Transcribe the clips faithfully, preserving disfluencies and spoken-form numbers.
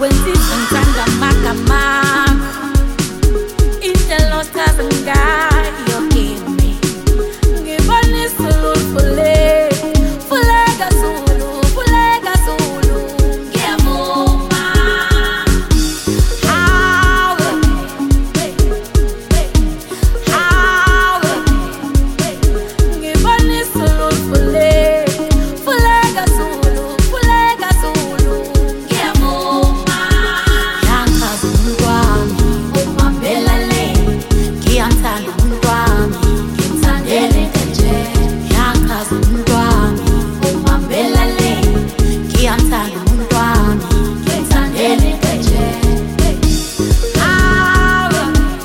Sentanda makamako Interlotas ngai yokimi Ngibonisa ulufule Fulega Zulu, fulega Zulu Ngiyavuma Hawe Hawe Ngibonisa ulufule Fulega Zulu, fulega Zulu Ngiyavuma Yankaza umntwami umambela le Ngiyamthanda umntwami ngimthandele kanje Yankaza umntwami umambela le Ngiyamthanda umntwami ngimthandele kanje Hawe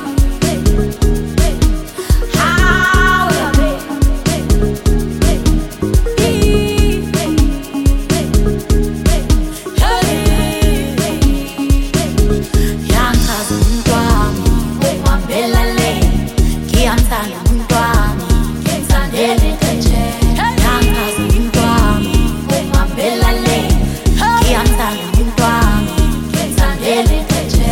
Hawe Yankaza umntwami umambela le Ngiyamthanda umntwami ngimthandele kanje Yankaza umntwami umambela le Ngiyamthanda umntwami ngimthandele kanje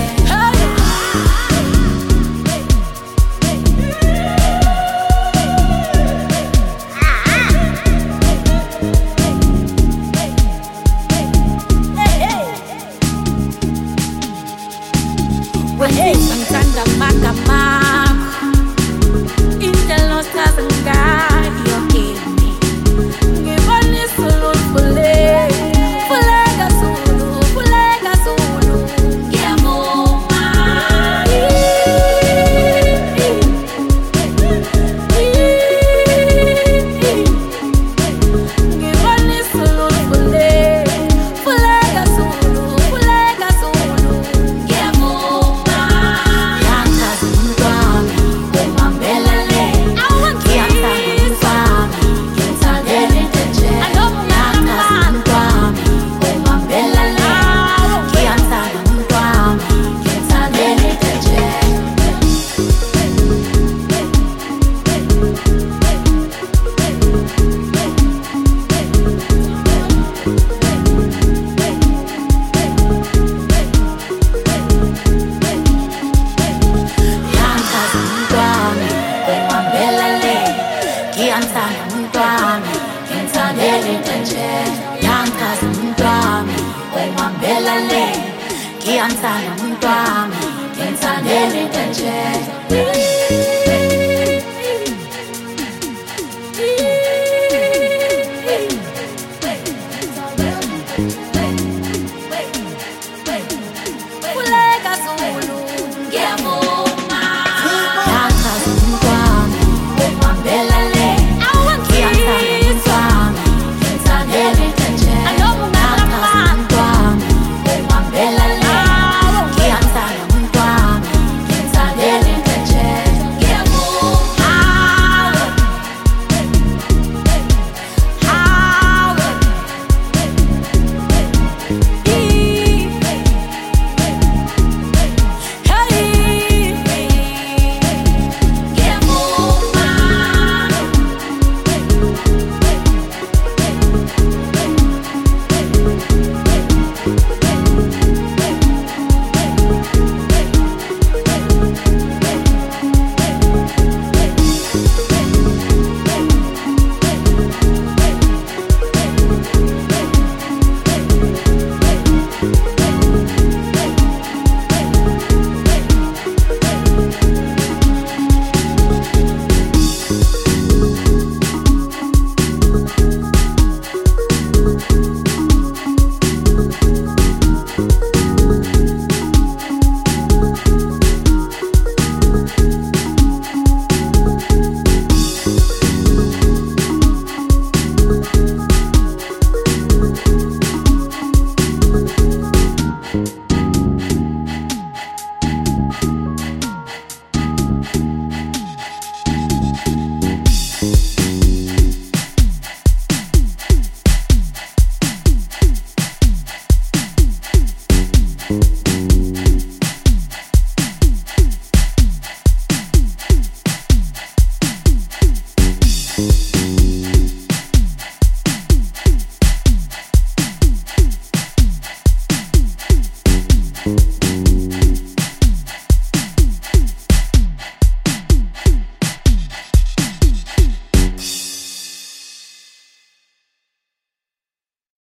Sentanda makamako Interlotas ngai yokimi Ngibonisa ulufule Fulega Zulu, fulega Zulu Ngiyavuma Ngibonisa ulufule Fulega Zulu, fulega Zulu Ngiyavuma Yankaza umntwami umambela le Ngiyamthanda umntwami ngimthandele kanje Yankaza umntwami umambela le Ngiyamthanda umntwami ngimthandele kanje Yankaza umntwami umambela le Ngiyamthanda umntwami ngimthandele kanje Yankaza umntwami umambela le Ngiyamthanda umntwami ngimthandele kanje